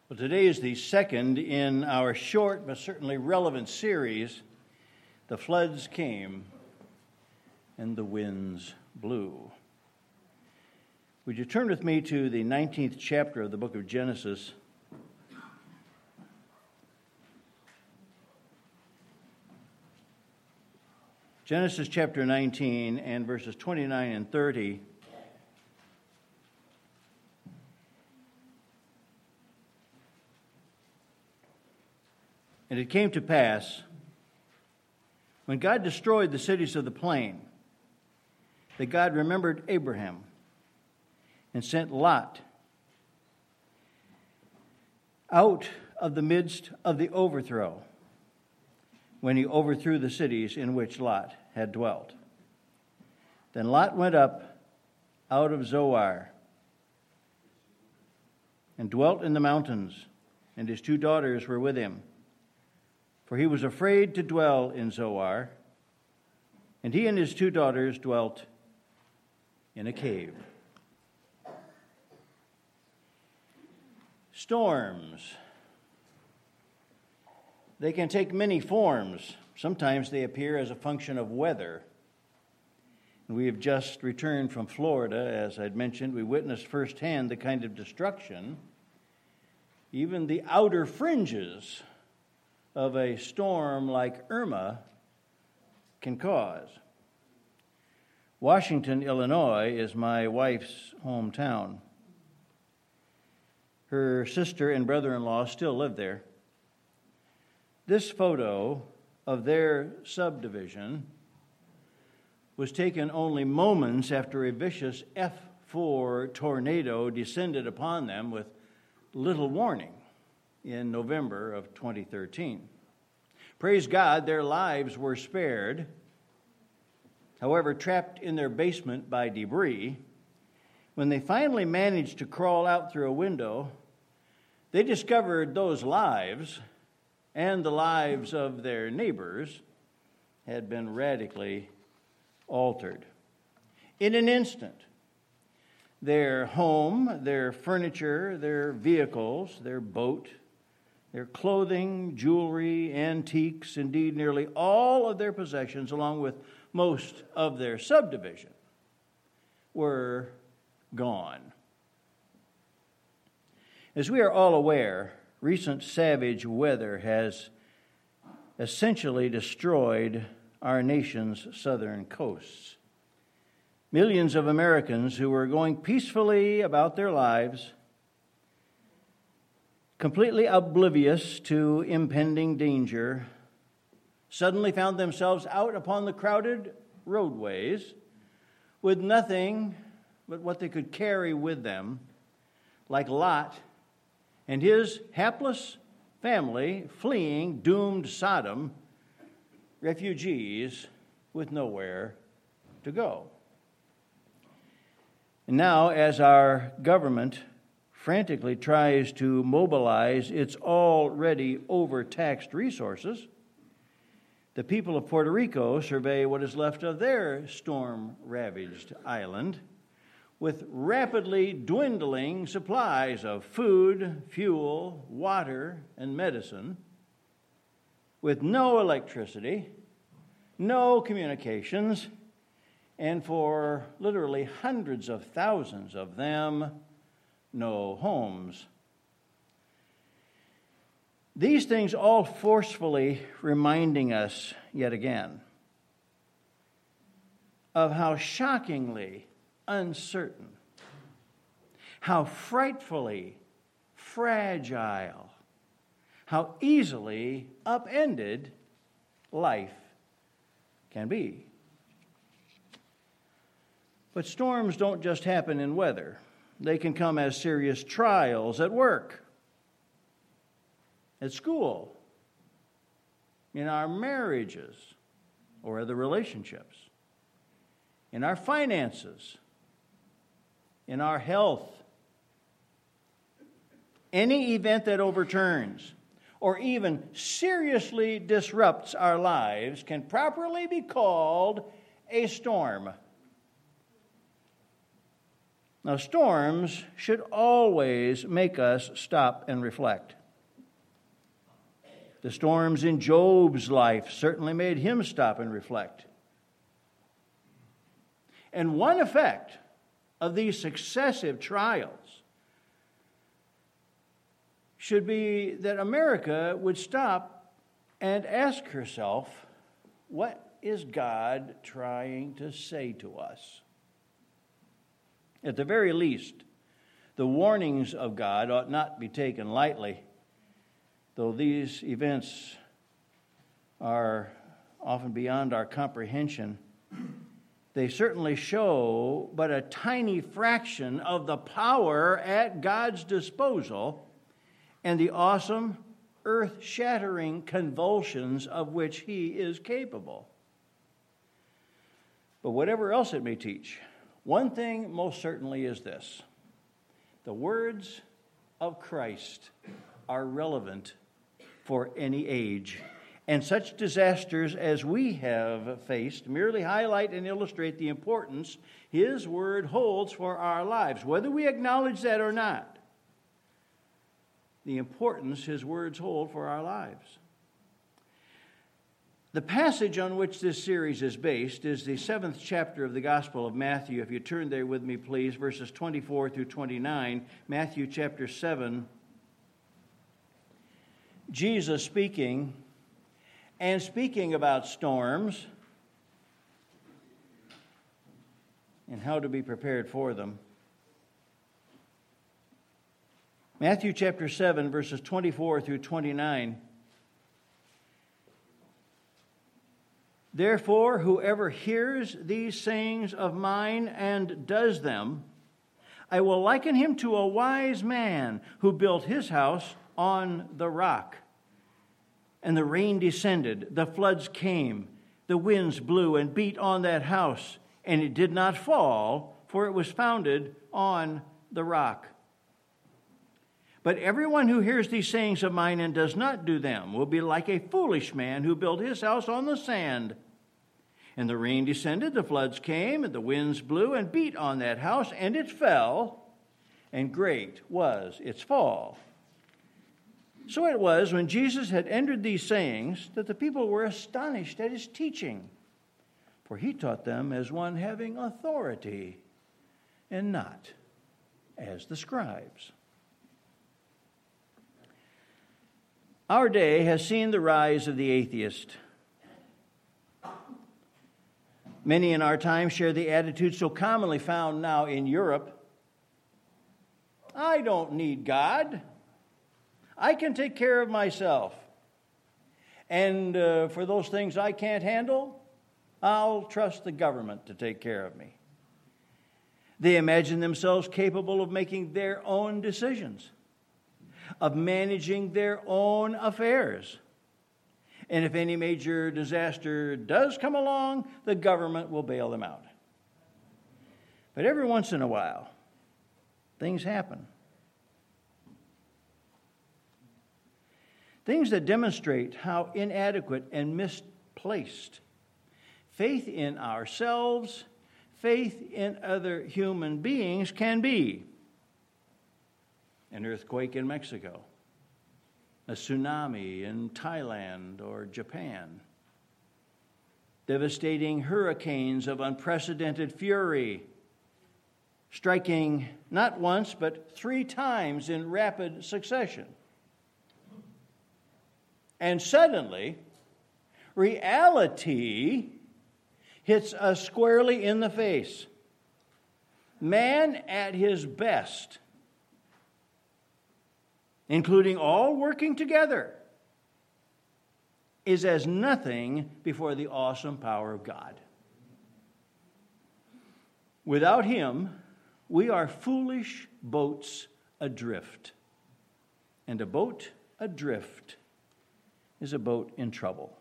Well, today is the second in our short but certainly relevant series, The Floods Came and the Winds Blew. Would you turn with me to the 19th chapter of the book of Genesis? Genesis chapter 19 and verses 29 and 30. And it came to pass, when God destroyed the cities of the plain, that God remembered Abraham and sent Lot out of the midst of the overthrow, when he overthrew the cities in which Lot had dwelt. Then Lot went up out of Zoar and dwelt in the mountains, and his 2 daughters were with him. For he was afraid to dwell in Zoar, and he and his 2 daughters dwelt in a cave. Storms. They can take many forms. Sometimes they appear as a function of weather. We have just returned from Florida, as I'd mentioned. We witnessed firsthand the kind of destruction, even the outer fringes of a storm like Irma can cause. Washington, Illinois is my wife's hometown. Her sister and brother-in-law still live there. This photo of their subdivision was taken only moments after a vicious F4 tornado descended upon them with little warning in November of 2013. Praise God, their lives were spared. However, trapped in their basement by debris, when they finally managed to crawl out through a window, they discovered those lives and the lives of their neighbors had been radically altered. In an instant, their home, their furniture, their vehicles, their boat, their clothing, jewelry, antiques, indeed nearly all of their possessions, along with most of their subdivision, were gone. As we are all aware, recent savage weather has essentially destroyed our nation's southern coasts. Millions of Americans who were going peacefully about their lives, completely oblivious to impending danger, suddenly found themselves out upon the crowded roadways with nothing but what they could carry with them, like Lot and his hapless family fleeing doomed Sodom, refugees with nowhere to go. And now, as our government frantically tries to mobilize its already overtaxed resources, the people of Puerto Rico survey what is left of their storm-ravaged island with rapidly dwindling supplies of food, fuel, water, and medicine, with no electricity, no communications, and for literally hundreds of thousands of them, no homes. These things all forcefully reminding us yet again of how shockingly uncertain, how frightfully fragile, how easily upended life can be. But storms don't just happen in weather. They can come as serious trials at work, at school, in our marriages or other relationships, in our finances, in our health. Any event that overturns or even seriously disrupts our lives can properly be called a storm. Now, storms should always make us stop and reflect. The storms in Job's life certainly made him stop and reflect. And one effect of these successive trials should be that America would stop and ask herself, what is God trying to say to us? At the very least, the warnings of God ought not be taken lightly, though these events are often beyond our comprehension. They certainly show but a tiny fraction of the power at God's disposal and the awesome, earth-shattering convulsions of which He is capable. But whatever else it may teach, one thing most certainly is this: the words of Christ are relevant for any age. And such disasters as we have faced merely highlight and illustrate the importance His Word holds for our lives, whether we acknowledge that or not. The importance His words hold for our lives. The passage on which this series is based is the 7th chapter of the Gospel of Matthew. If you turn there with me, please, verses 24 through 29, Matthew chapter 7. Jesus speaking about storms and how to be prepared for them. Matthew chapter 7, verses 24 through 29. Therefore, whoever hears these sayings of mine and does them, I will liken him to a wise man who built his house on the rock. And the rain descended, the floods came, the winds blew and beat on that house, and it did not fall, for it was founded on the rock. But everyone who hears these sayings of mine and does not do them will be like a foolish man who built his house on the sand. And the rain descended, the floods came, and the winds blew and beat on that house, and it fell, and great was its fall. So it was, when Jesus had ended these sayings, that the people were astonished at his teaching, for he taught them as one having authority, and not as the scribes. Our day has seen the rise of the atheist. Many in our time share the attitude so commonly found now in Europe: I don't need God. I can take care of myself. And for those things I can't handle, I'll trust the government to take care of me. They imagine themselves capable of making their own decisions, of managing their own affairs. And if any major disaster does come along, the government will bail them out. But every once in a while, things happen. Things that demonstrate how inadequate and misplaced faith in ourselves, faith in other human beings can be. An earthquake in Mexico, a tsunami in Thailand or Japan, devastating hurricanes of unprecedented fury, striking not once but 3 times in rapid succession. And suddenly, reality hits us squarely in the face. Man at his best, including all working together, is as nothing before the awesome power of God. Without Him, we are foolish boats adrift. And a boat adrift is a boat in trouble.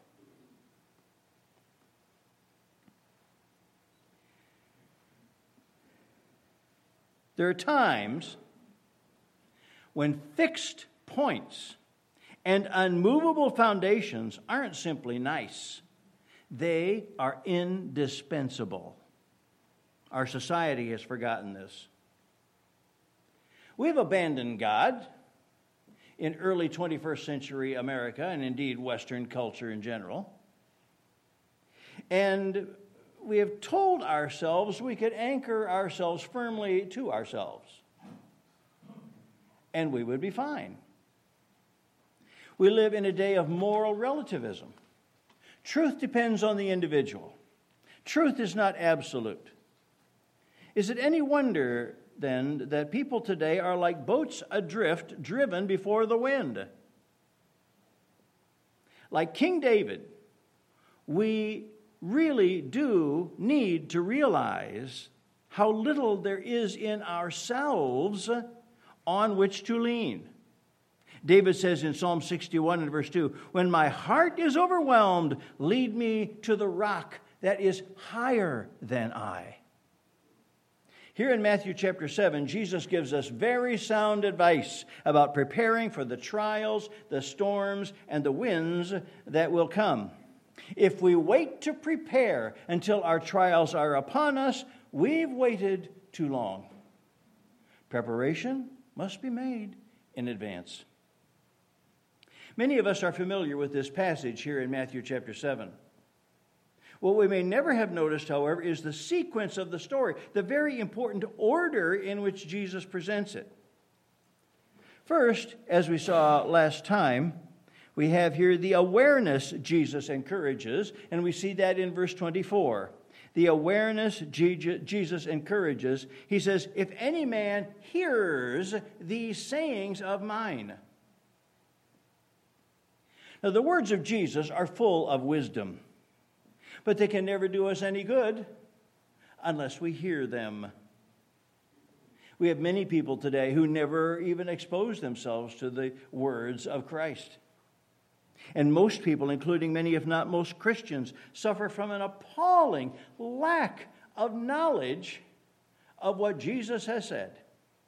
There are times when fixed points and unmovable foundations aren't simply nice. They are indispensable. Our society has forgotten this. We've abandoned God in early 21st century America, and indeed Western culture in general. And we have told ourselves we could anchor ourselves firmly to ourselves, and we would be fine. We live in a day of moral relativism. Truth depends on the individual. Truth is not absolute. Is it any wonder, then, that people today are like boats adrift, driven before the wind? Like King David, we really do need to realize how little there is in ourselves on which to lean. David says in Psalm 61 and verse 2, "When my heart is overwhelmed, lead me to the rock that is higher than I." Here in Matthew chapter 7, Jesus gives us very sound advice about preparing for the trials, the storms, and the winds that will come. If we wait to prepare until our trials are upon us, we've waited too long. Preparation must be made in advance. Many of us are familiar with this passage here in Matthew chapter 7. What we may never have noticed, however, is the sequence of the story, the very important order in which Jesus presents it. First, as we saw last time, we have here the awareness Jesus encourages, and we see that in verse 24. The awareness Jesus encourages, he says, "If any man hears these sayings of mine." Now, the words of Jesus are full of wisdom, but they can never do us any good unless we hear them. We have many people today who never even expose themselves to the words of Christ. And most people, including many, if not most Christians, suffer from an appalling lack of knowledge of what Jesus has said.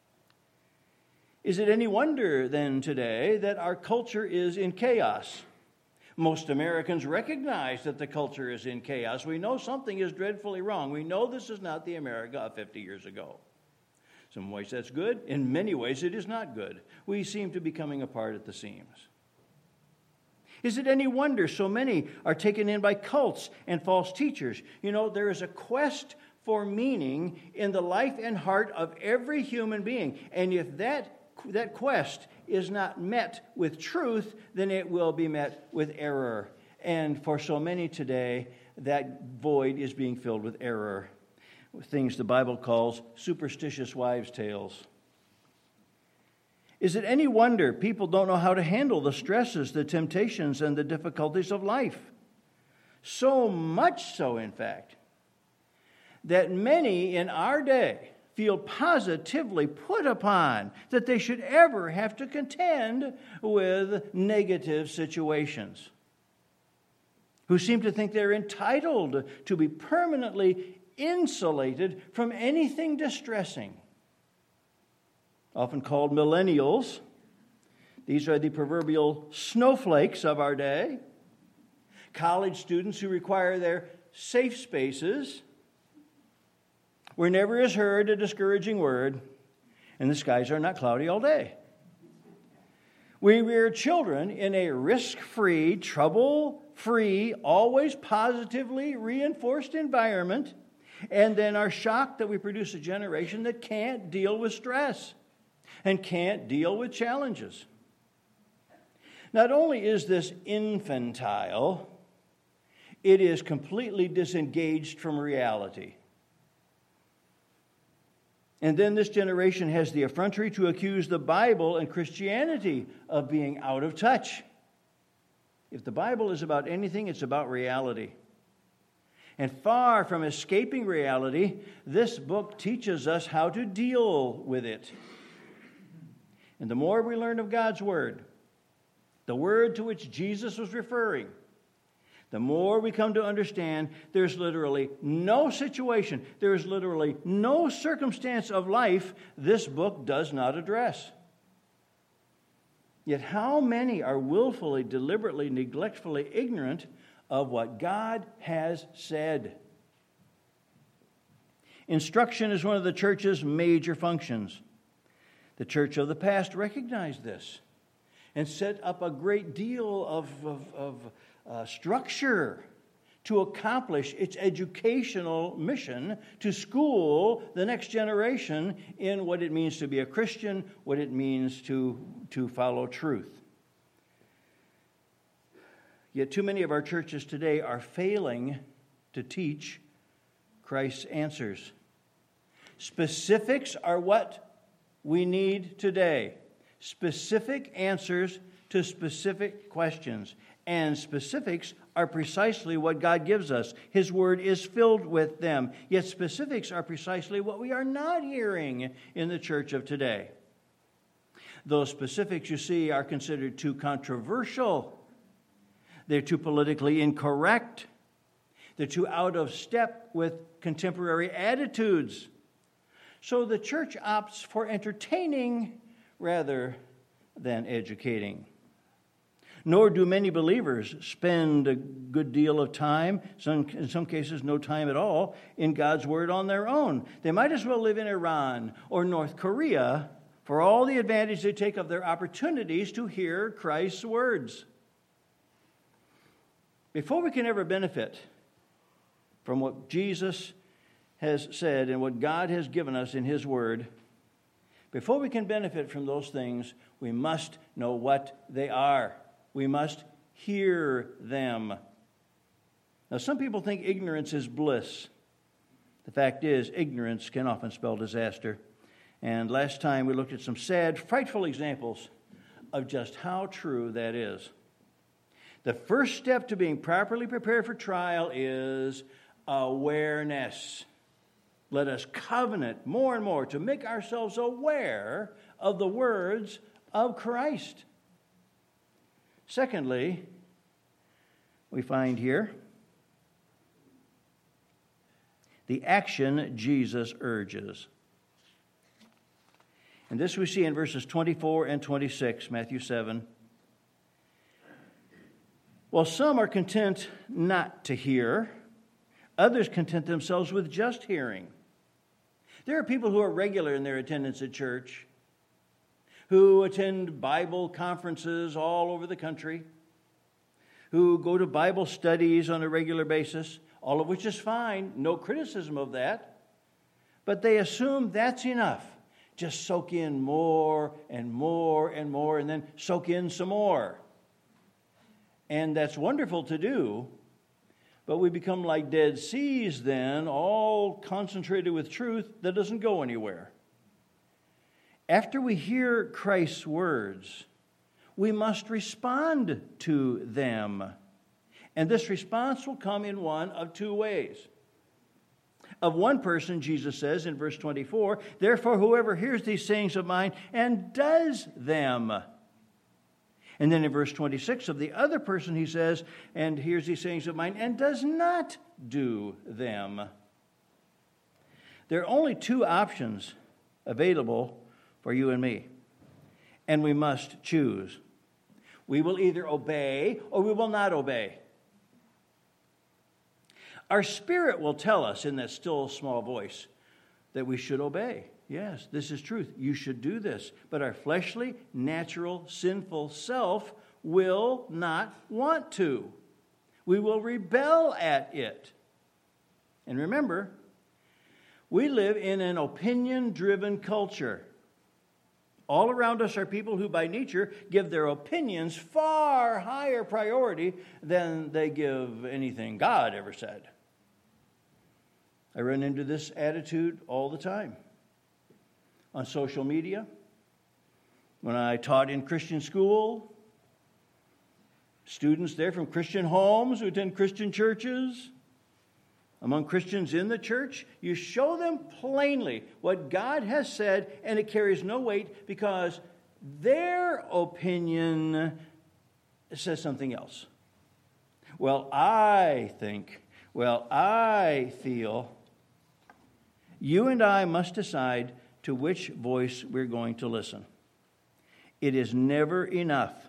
Is it any wonder, then, today that our culture is in chaos? Most Americans recognize that the culture is in chaos. We know something is dreadfully wrong. We know this is not the America of 50 years ago. In some ways that's good. In many ways it is not good. We seem to be coming apart at the seams. Is it any wonder so many are taken in by cults and false teachers? You know, there is a quest for meaning in the life and heart of every human being. And if that quest is not met with truth, then it will be met with error. And for so many today, that void is being filled with error. Things the Bible calls superstitious wives' tales. Is it any wonder people don't know how to handle the stresses, the temptations, and the difficulties of life? So much so, in fact, that many in our day feel positively put upon that they should ever have to contend with negative situations, who seem to think they're entitled to be permanently insulated from anything distressing. Often called millennials, these are the proverbial snowflakes of our day. College students who require their safe spaces, where never is heard a discouraging word, and the skies are not cloudy all day. We rear children in a risk-free, trouble-free, always positively reinforced environment, and then are shocked that we produce a generation that can't deal with stress and can't deal with challenges. Not only is this infantile, it is completely disengaged from reality. And then this generation has the effrontery to accuse the Bible and Christianity of being out of touch. If the Bible is about anything, it's about reality. And far from escaping reality, this book teaches us how to deal with it. And the more we learn of God's Word, the Word to which Jesus was referring, the more we come to understand there's literally no situation, there's literally no circumstance of life this book does not address. Yet how many are willfully, deliberately, neglectfully ignorant of what God has said? Instruction is one of the church's major functions. The church of the past recognized this and set up a great deal of structure to accomplish its educational mission to school the next generation in what it means to be a Christian, what it means to follow truth. Yet too many of our churches today are failing to teach Christ's answers. Specifics are what we need today. Specific answers to specific questions. And specifics are precisely what God gives us. His word is filled with them. Yet specifics are precisely what we are not hearing in the church of today. Those specifics, you see, are considered too controversial. They're too politically incorrect. They're too out of step with contemporary attitudes. So the church opts for entertaining rather than educating. Nor do many believers spend a good deal of time, in some cases no time at all, in God's Word on their own. They might as well live in Iran or North Korea for all the advantage they take of their opportunities to hear Christ's words. Before we can ever benefit from what Jesus has said and what God has given us in His Word, before we can benefit from those things, we must know what they are. We must hear them. Now, some people think ignorance is bliss. The fact is, ignorance can often spell disaster. And last time we looked at some sad, frightful examples of just how true that is. The first step to being properly prepared for trial is awareness. Let us covenant more and more to make ourselves aware of the words of Christ. Secondly, we find here the action Jesus urges. And this we see in verses 24 and 26, Matthew 7. While some are content not to hear, others content themselves with just hearing. There are people who are regular in their attendance at church, who attend Bible conferences all over the country, who go to Bible studies on a regular basis, all of which is fine, no criticism of that, but they assume that's enough. Just soak in more and more and more, and then soak in some more. And that's wonderful to do, but we become like dead seas then, all concentrated with truth that doesn't go anywhere. After we hear Christ's words, we must respond to them. And this response will come in one of two ways. Of one person, Jesus says in verse 24, "Therefore whoever hears these sayings of mine and does them." And then in verse 26 of the other person, he says, "and hears these sayings of mine and does not do them." There are only two options available for you and me, and we must choose. We will either obey or we will not obey. Our spirit will tell us in that still small voice that we should obey. Yes, this is truth. You should do this. But our fleshly, natural, sinful self will not want to. We will rebel at it. And remember, we live in an opinion-driven culture. All around us are people who by nature give their opinions far higher priority than they give anything God ever said. I run into this attitude all the time. On social media, when I taught in Christian school, students there from Christian homes who attend Christian churches, among Christians in the church, you show them plainly what God has said, and it carries no weight because their opinion says something else. Well, I think, well, I feel. You and I must decide to which voice we're going to listen. It is never enough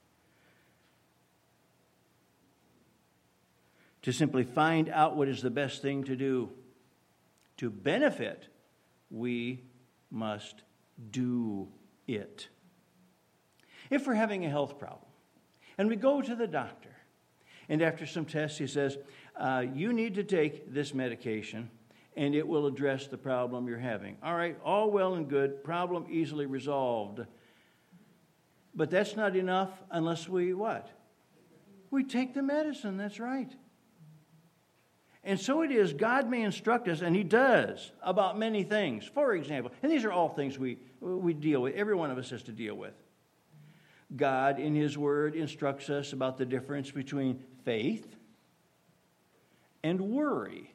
to simply find out what is the best thing to do. To benefit, we must do it. If we're having a health problem and we go to the doctor, and after some tests he says, you need to take this medication and it will address the problem you're having. All right, all well and good, problem easily resolved. But that's not enough unless we what? We take the medicine, that's right. And so it is, God may instruct us, and He does, about many things. For example, and these are all things we deal with, every one of us has to deal with. God, in His Word, instructs us about the difference between faith and worry.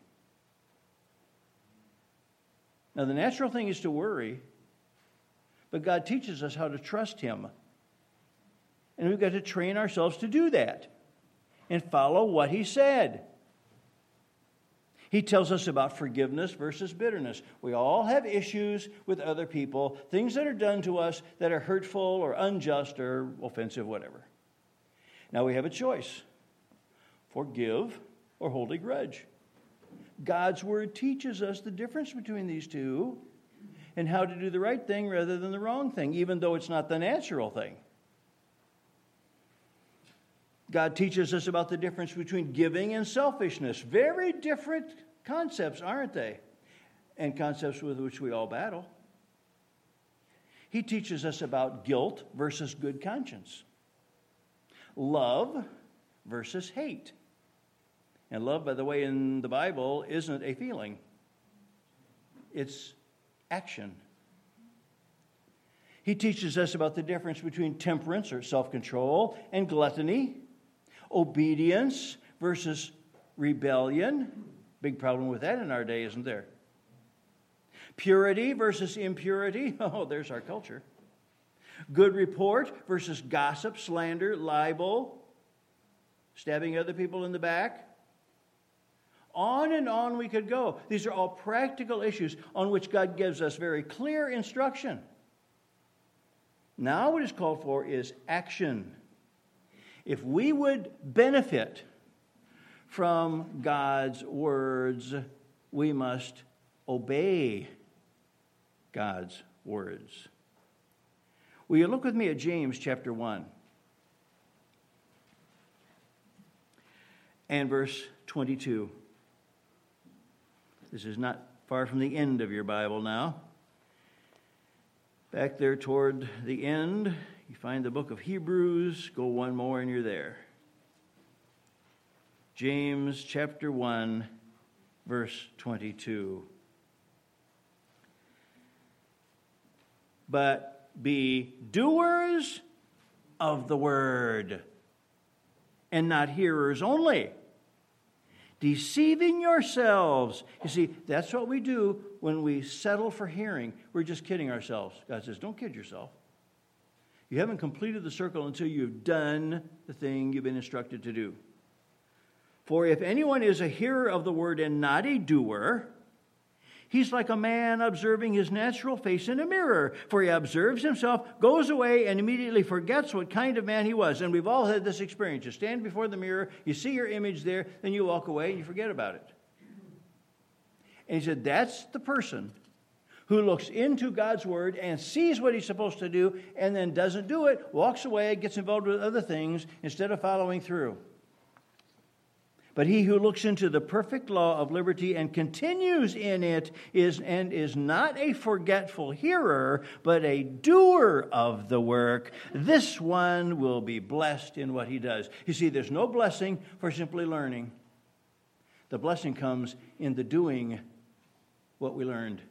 Now, the natural thing is to worry, but God teaches us how to trust Him. And we've got to train ourselves to do that and follow what He said. He tells us about forgiveness versus bitterness. We all have issues with other people, things that are done to us that are hurtful or unjust or offensive, whatever. Now we have a choice: forgive or hold a grudge. God's Word teaches us the difference between these two and how to do the right thing rather than the wrong thing, even though it's not the natural thing. God teaches us about the difference between giving and selfishness. Very different concepts, aren't they? And concepts with which we all battle. He teaches us about guilt versus good conscience. Love versus hate. And love, by the way, in the Bible isn't a feeling. It's action. He teaches us about the difference between temperance or self-control and gluttony. Obedience versus rebellion. Big problem with that in our day, isn't there? Purity versus impurity. Oh, there's our culture. Good report versus gossip, slander, libel, stabbing other people in the back. On and on we could go. These are all practical issues on which God gives us very clear instruction. Now what is called for is action. If we would benefit from God's words, we must obey God's words. Will you look with me at James chapter 1 and verse 22. This is not far from the end of your Bible now. Back there toward the end, you find the book of Hebrews. Go one more and you're there. James chapter 1, verse 22. But be doers of the word, and not hearers only, deceiving yourselves. You see, that's what we do when we settle for hearing. We're just kidding ourselves. God says, don't kid yourself. You haven't completed the circle until you've done the thing you've been instructed to do. For if anyone is a hearer of the word and not a doer, he's like a man observing his natural face in a mirror. For he observes himself, goes away, and immediately forgets what kind of man he was. And we've all had this experience. You stand before the mirror, you see your image there, then you walk away and you forget about it. And he said, that's the person who looks into God's word and sees what he's supposed to do and then doesn't do it, walks away, gets involved with other things instead of following through. But he who looks into the perfect law of liberty and continues in it is not a forgetful hearer, but a doer of the work. This one will be blessed in what he does. You see, there's no blessing for simply learning. The blessing comes in the doing what we learned.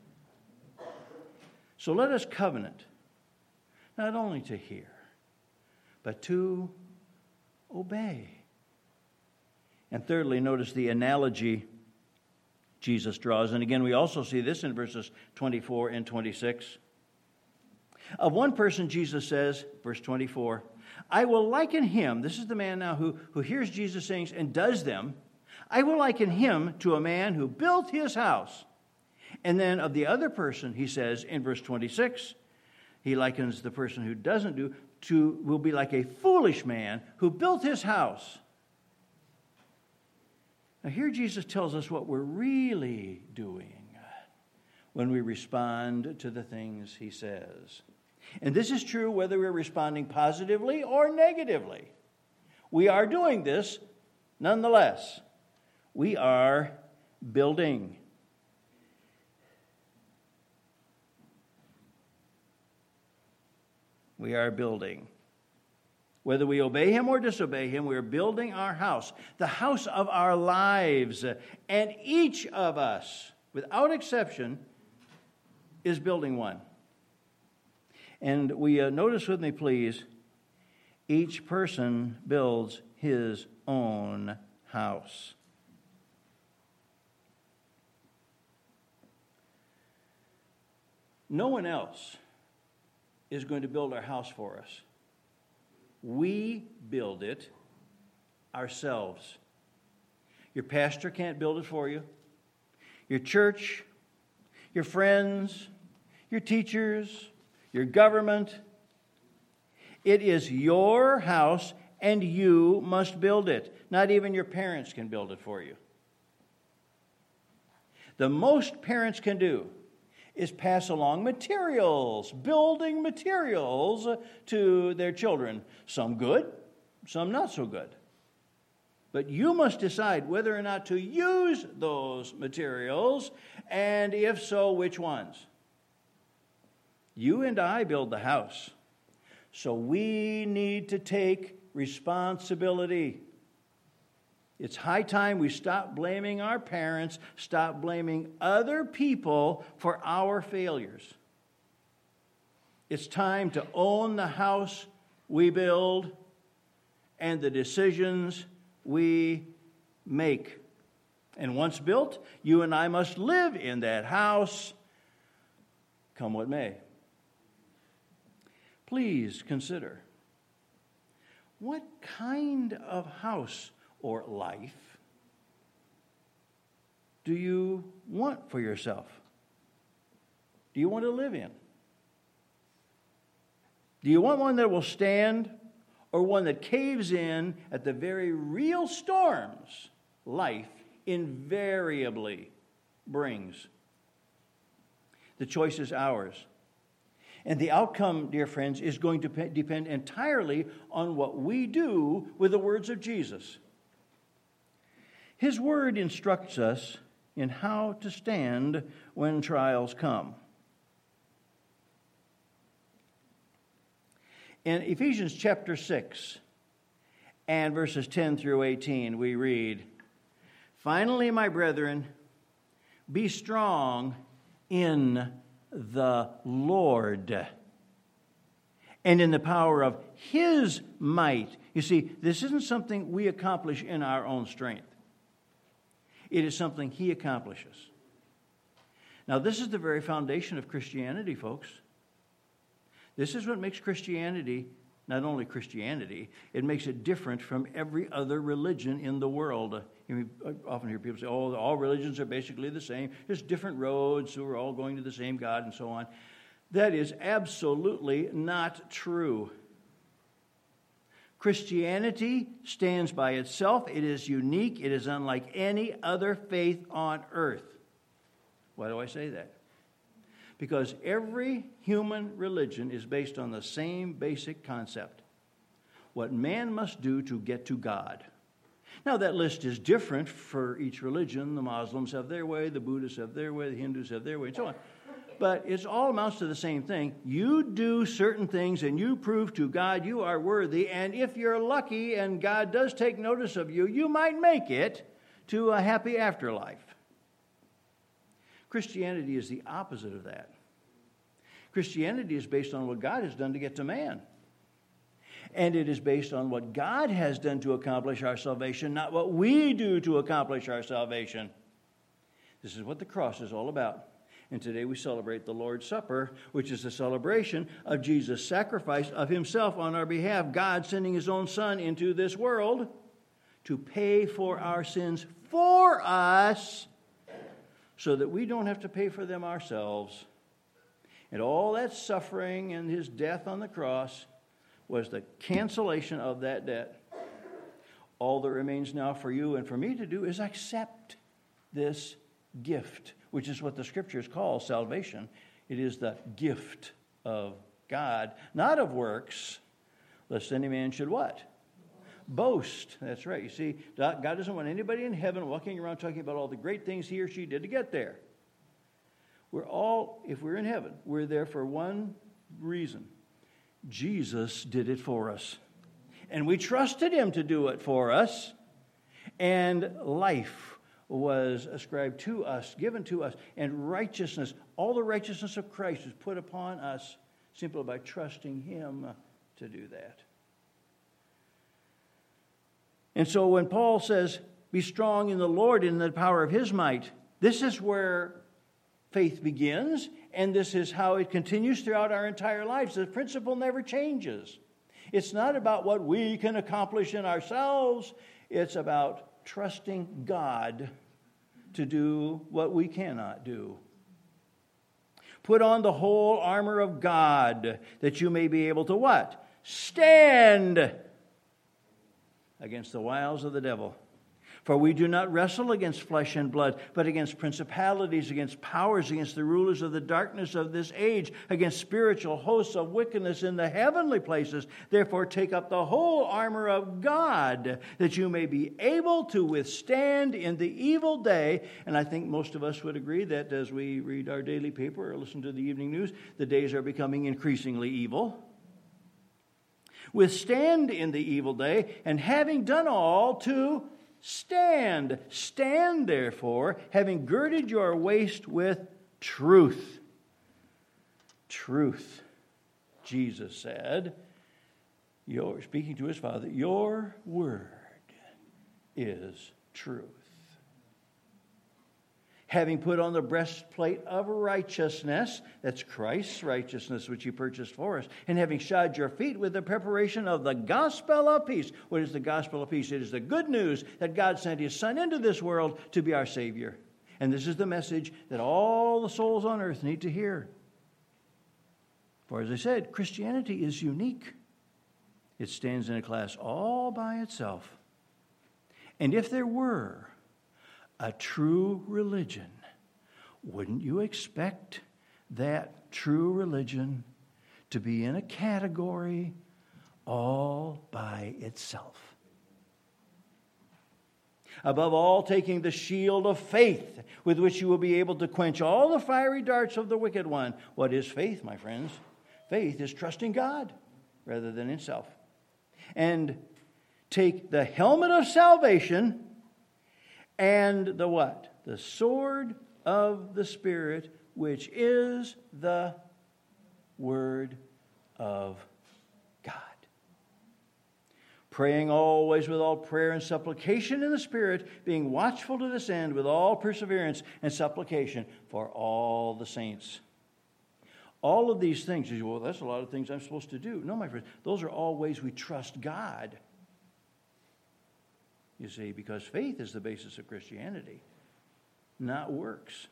So let us covenant, not only to hear, but to obey. And thirdly, notice the analogy Jesus draws. And again, we also see this in verses 24 and 26. Of one person, Jesus says, verse 24, I will liken him, this is the man now who hears Jesus' sayings and does them, I will liken him to a man who built his house. And then of the other person, he says in verse 26, he likens the person who doesn't do will be like a foolish man who built his house. Now here Jesus tells us what we're really doing when we respond to the things he says. And this is true whether we're responding positively or negatively. We are doing this nonetheless. We are building. We are building. Whether we obey him or disobey him, we are building our house, the house of our lives. And each of us, without exception, is building one. And we notice with me, please, each person builds his own house. No one else is going to build our house for us. We build it ourselves. Your pastor can't build it for you. Your church, your friends, your teachers, your government. It is your house, and you must build it. Not even your parents can build it for you. The most parents can do is pass along materials, building materials to their children. Some good, some not so good. But you must decide whether or not to use those materials, and if so, which ones. You and I build the house, so we need to take responsibility. It's high time we stop blaming our parents, stop blaming other people for our failures. It's time to own the house we build and the decisions we make. And once built, you and I must live in that house, come what may. Please consider, what kind of house or life do you want for yourself? Do you want to live in? Do you want one that will stand, or one that caves in at the very real storms life invariably brings? The choice is ours. And the outcome, dear friends, is going to depend entirely on what we do with the words of Jesus. His word instructs us in how to stand when trials come. In Ephesians chapter 6 and verses 10 through 18, we read, "Finally, my brethren, be strong in the Lord and in the power of His might." You see, this isn't something we accomplish in our own strength. It is something He accomplishes. Now, this is the very foundation of Christianity, folks. This is what makes Christianity not only Christianity, it makes it different from every other religion in the world. I often hear people say, oh, all religions are basically the same. There's different roads, so we're all going to the same God and so on. That is absolutely not true. Christianity stands by itself. It is unique. It is unlike any other faith on earth. Why do I say that? Because every human religion is based on the same basic concept: what man must do to get to God. Now, that list is different for each religion. The Muslims have their way, the Buddhists have their way, the Hindus have their way, and so on. But it all amounts to the same thing. You do certain things and you prove to God you are worthy, and if you're lucky and God does take notice of you, you might make it to a happy afterlife. Christianity is the opposite of that. Christianity is based on what God has done to get to man. And it is based on what God has done to accomplish our salvation, not what we do to accomplish our salvation. This is what the cross is all about. And today we celebrate the Lord's Supper, which is a celebration of Jesus' sacrifice of Himself on our behalf, God sending His own Son into this world to pay for our sins for us, so that we don't have to pay for them ourselves. And all that suffering and His death on the cross was the cancellation of that debt. All that remains now for you and for me to do is accept this gift, which is what the Scriptures call salvation. It is the gift of God, not of works, lest any man should what? Boast. That's right. You see, God doesn't want anybody in heaven walking around talking about all the great things he or she did to get there. If we're in heaven, we're there for one reason. Jesus did it for us. And we trusted him to do it for us. And life was ascribed to us, given to us. And righteousness, all the righteousness of Christ is put upon us simply by trusting him to do that. And so when Paul says, be strong in the Lord and in the power of his might, this is where faith begins, and this is how it continues throughout our entire lives. The principle never changes. It's not about what we can accomplish in ourselves. It's about trusting God to do what we cannot do. Put on the whole armor of God, that you may be able to what? Stand against the wiles of the devil. For we do not wrestle against flesh and blood, but against principalities, against powers, against the rulers of the darkness of this age, against spiritual hosts of wickedness in the heavenly places. Therefore take up the whole armor of God, that you may be able to withstand in the evil day. And I think most of us would agree that as we read our daily paper or listen to the evening news, the days are becoming increasingly evil. Withstand in the evil day, and having done all, to stand. Stand, therefore, having girded your waist with truth. Truth. Jesus said, speaking to his Father, your word is truth. Having put on the breastplate of righteousness, that's Christ's righteousness which he purchased for us, and having shod your feet with the preparation of the gospel of peace. What is the gospel of peace? It is the good news that God sent his Son into this world to be our Savior. And this is the message that all the souls on earth need to hear. For as I said, Christianity is unique. It stands in a class all by itself. And if there were a true religion, wouldn't you expect that true religion to be in a category all by itself? Above all, taking the shield of faith, with which you will be able to quench all the fiery darts of the wicked one. What is faith, my friends? Faith is trusting God rather than in self. And take the helmet of salvation and the what? The sword of the Spirit, which is the Word of God. Praying always with all prayer and supplication in the Spirit, being watchful to this end with all perseverance and supplication for all the saints. All of these things, you say, well, that's a lot of things I'm supposed to do. No, my friend, those are all ways we trust God. You see, because faith is the basis of Christianity, not works.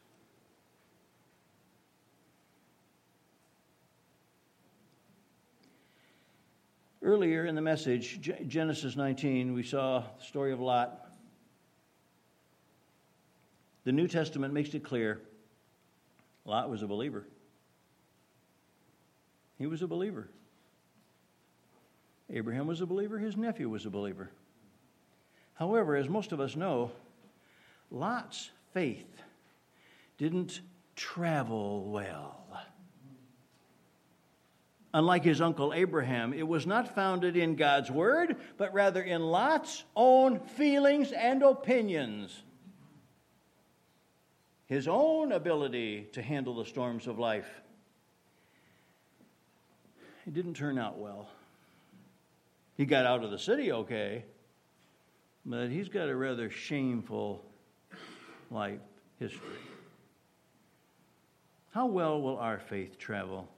Earlier in the message, Genesis 19, we saw the story of Lot. The New Testament makes it clear Lot was a believer. He was a believer. Abraham was a believer. His nephew was a believer. However, as most of us know, Lot's faith didn't travel well. Unlike his uncle Abraham, it was not founded in God's word, but rather in Lot's own feelings and opinions. His own ability to handle the storms of life. It didn't turn out well. He got out of the city okay, but he's got a rather shameful life history. How well will our faith travel?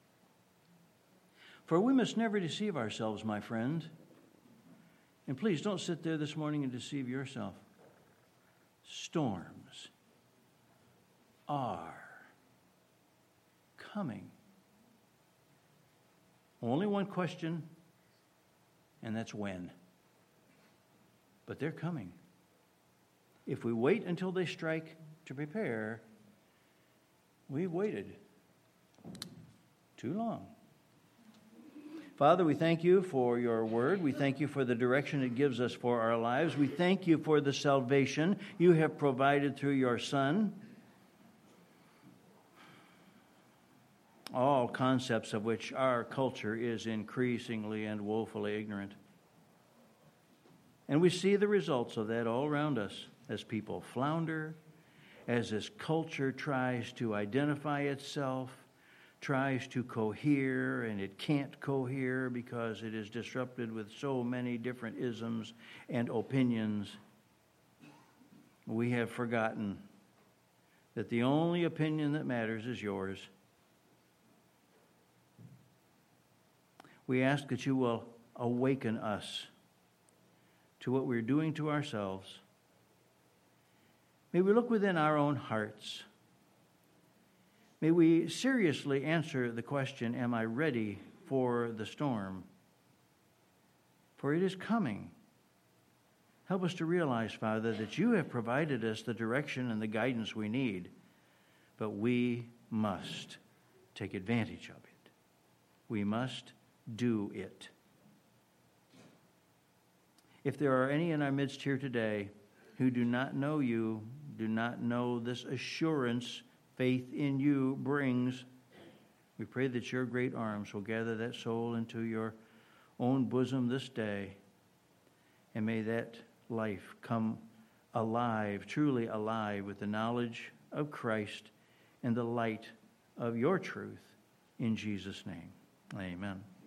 For we must never deceive ourselves, my friend. And please don't sit there this morning and deceive yourself. Storms are coming. Only one question, and that's when. But they're coming. If we wait until they strike to prepare, we've waited too long. Father, we thank you for your word. We thank you for the direction it gives us for our lives. We thank you for the salvation you have provided through your Son, all concepts of which our culture is increasingly and woefully ignorant. And we see the results of that all around us as people flounder, as this culture tries to identify itself, tries to cohere, and it can't cohere because it is disrupted with so many different isms and opinions. We have forgotten that the only opinion that matters is yours. We ask that you will awaken us to what we're doing to ourselves. May we look within our own hearts. May we seriously answer the question, am I ready for the storm? For it is coming. Help us to realize, Father, that you have provided us the direction and the guidance we need, but we must take advantage of it. We must do it. If there are any in our midst here today who do not know you, do not know this assurance faith in you brings, we pray that your great arms will gather that soul into your own bosom this day, and may that life come alive, truly alive, with the knowledge of Christ and the light of your truth. In Jesus' name, amen.